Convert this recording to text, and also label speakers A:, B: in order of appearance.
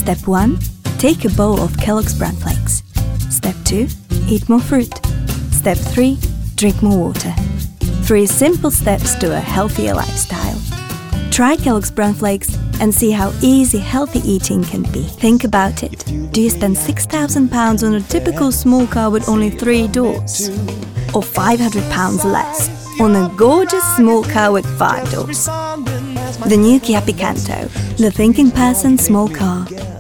A: Step 1. Take a bowl of Kellogg's Bran Flakes. Step 2. Eat more fruit. Step 3. Drink more water. 3 simple steps to a healthier lifestyle. Try Kellogg's Bran Flakes and see how easy healthy eating can be. Think about it. Do you spend £6,000 on a typical small car with only 3 doors? Or £500 less on a gorgeous small car with 5 doors? The new Kia Picanto, the thinking person's small car.